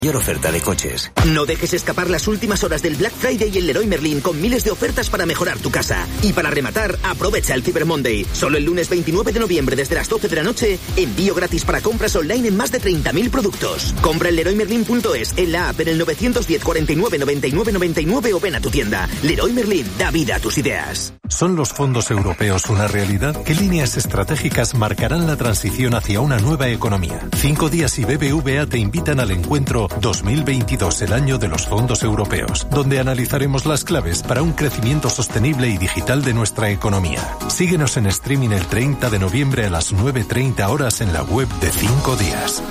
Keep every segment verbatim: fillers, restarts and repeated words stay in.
Mayor oferta de coches. No dejes escapar las últimas horas del Black Friday en Leroy Merlin con miles de ofertas para mejorar tu casa. Y para rematar, aprovecha el Cyber Monday. Solo el lunes veintinueve de noviembre desde las doce de la noche, envío gratis para compras online en más de treinta mil productos. Compra en leroy merlin punto es, en la app, en el nueve diez, cuarenta y nueve, noventa y nueve, noventa y nueve o ven a tu tienda. Leroy Merlin, da vida a tus ideas. ¿Son los fondos europeos una realidad? ¿Qué líneas estratégicas marcarán la transición hacia una nueva economía? Cinco Días y B B V A te invitan al encuentro dos mil veintidós, el año de los fondos europeos, donde analizaremos las claves para un crecimiento sostenible y digital de nuestra economía. Síguenos en streaming el treinta de noviembre a las nueve treinta horas en la web de Cinco Días.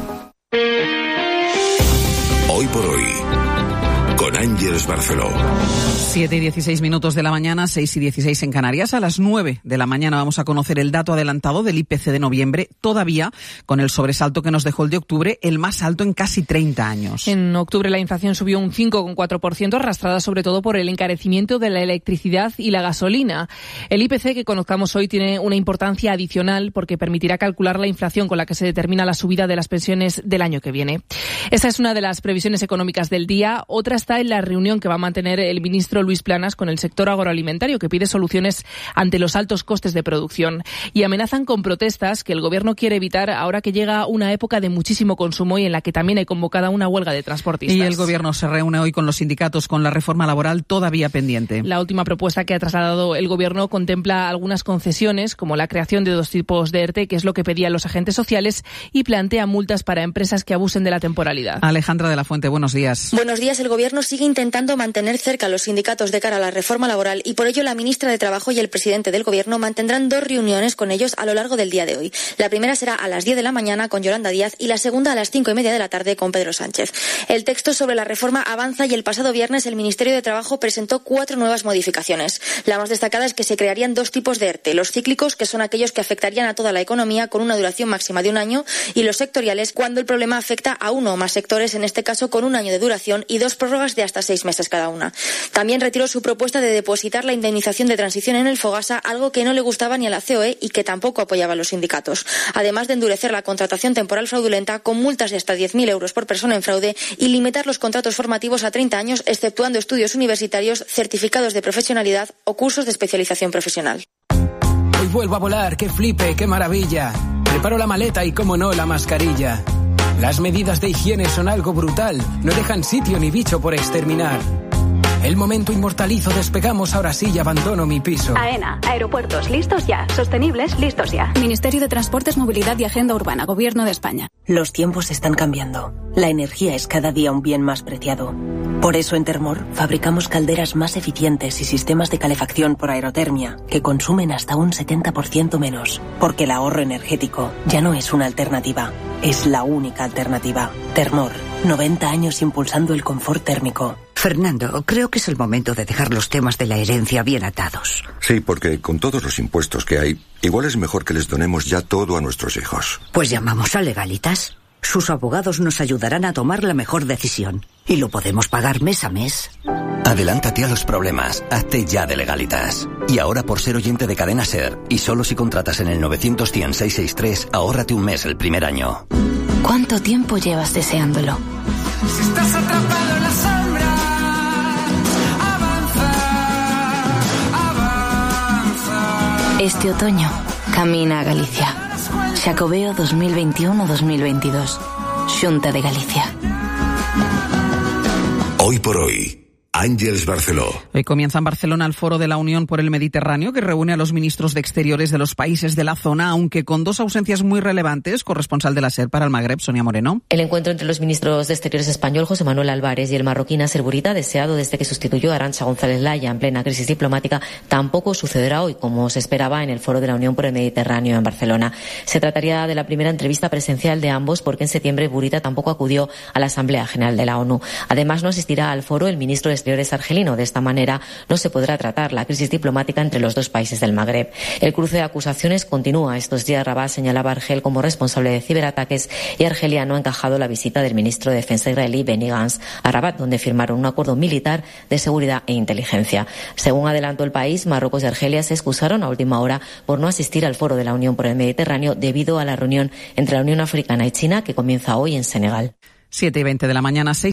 Hoy por hoy, con Ángeles Barceló. siete y dieciséis minutos de la mañana, seis y dieciséis en Canarias. A las nueve de la mañana vamos a conocer el dato adelantado del I P C de noviembre, todavía con el sobresalto que nos dejó el de octubre, el más alto en casi treinta años. En octubre la inflación subió un cinco coma cuatro por ciento, arrastrada sobre todo por el encarecimiento de la electricidad y la gasolina. El I P C que conozcamos hoy tiene una importancia adicional porque permitirá calcular la inflación con la que se determina la subida de las pensiones del año que viene. Esta es una de las previsiones económicas del día. Otra está en la reunión que va a mantener el ministro Luis Planas con el sector agroalimentario, que pide soluciones ante los altos costes de producción. Y amenazan con protestas que el gobierno quiere evitar ahora que llega una época de muchísimo consumo y en la que también hay convocada una huelga de transportistas. Y el gobierno se reúne hoy con los sindicatos con la reforma laboral todavía pendiente. La última propuesta que ha trasladado el gobierno contempla algunas concesiones, como la creación de dos tipos de ERTE, que es lo que pedían los agentes sociales, y plantea multas para empresas que abusen de la temporalidad. Alejandra de la Fuente, buenos días. Buenos días. El gobierno sigue intentando mantener cerca a los sindicatos de cara a la reforma laboral y por ello la ministra de Trabajo y el presidente del gobierno mantendrán dos reuniones con ellos a lo largo del día de hoy. La primera será a las diez de la mañana con Yolanda Díaz y la segunda a las cinco y media de la tarde con Pedro Sánchez. El texto sobre la reforma avanza y el pasado viernes el Ministerio de Trabajo presentó cuatro nuevas modificaciones. La más destacada es que se crearían dos tipos de ERTE, los cíclicos, que son aquellos que afectarían a toda la economía con una duración máxima de un año, y los sectoriales, cuando el problema afecta a uno o más sectores, en este caso con un año de duración y dos prórrogas de hasta seis meses cada una. También retiró su propuesta de depositar la indemnización de transición en el Fogasa, algo que no le gustaba ni a la C O E y que tampoco apoyaban los sindicatos. Además de endurecer la contratación temporal fraudulenta con multas de hasta diez mil euros por persona en fraude y limitar los contratos formativos a treinta años, exceptuando estudios universitarios, certificados de profesionalidad o cursos de especialización profesional. Hoy vuelvo a volar, qué flipe, qué maravilla. Preparo la maleta y, como no, la mascarilla. Las medidas de higiene son algo brutal, no dejan sitio ni bicho por exterminar. El momento inmortalizo, despegamos, ahora sí y abandono mi piso. AENA, aeropuertos listos ya, sostenibles listos ya. Ministerio de Transportes, Movilidad y Agenda Urbana, Gobierno de España. Los tiempos están cambiando. La energía es cada día un bien más preciado. Por eso en Termor fabricamos calderas más eficientes y sistemas de calefacción por aerotermia que consumen hasta un setenta por ciento menos. Porque el ahorro energético ya no es una alternativa, es la única alternativa. Termor, noventa años impulsando el confort térmico. Fernando, creo que es el momento de dejar los temas de la herencia bien atados. Sí, porque con todos los impuestos que hay, igual es mejor que les donemos ya todo a nuestros hijos. Pues llamamos a Legalitas. Sus abogados nos ayudarán a tomar la mejor decisión. Y lo podemos pagar mes a mes. Adelántate a los problemas. Hazte ya de Legalitas. Y ahora, por ser oyente de Cadena Ser, y solo si contratas en el nueve cero cero, cien, seiscientos sesenta y tres, ahórrate un mes el primer año. ¿Cuánto tiempo llevas deseándolo? Si estás atrapado en la sombra, avanza, avanza. Este otoño, camina a Galicia. Xacobeo dos mil veintiuno dos mil veintidós. Xunta de Galicia. Hoy por hoy, Ángeles Barceló. Hoy comienza en Barcelona el Foro de la Unión por el Mediterráneo, que reúne a los ministros de Exteriores de los países de la zona, aunque con dos ausencias muy relevantes. Corresponsal de la SER para el Magreb, Sonia Moreno. El encuentro entre los ministros de Exteriores español, José Manuel Álvarez, y el marroquí Nasser Bourita, deseado desde que sustituyó a Arantxa González Laya en plena crisis diplomática, tampoco sucederá hoy, como se esperaba en el Foro de la Unión por el Mediterráneo en Barcelona. Se trataría de la primera entrevista presencial de ambos, porque en septiembre Bourita tampoco acudió a la Asamblea General de la ONU. Además, no asistirá al foro el ministro de Exteriores argelino. De esta manera no se podrá tratar la crisis diplomática entre los dos países del Magreb. El cruce de acusaciones continúa. Estos días Rabat señalaba a Argel como responsable de ciberataques y Argelia no ha encajado la visita del ministro de Defensa israelí Benny Gantz a Rabat, donde firmaron un acuerdo militar de seguridad e inteligencia. Según adelantó El País, Marruecos y Argelia se excusaron a última hora por no asistir al Foro de la Unión por el Mediterráneo debido a la reunión entre la Unión Africana y China que comienza hoy en Senegal. siete y veinte de la mañana, seis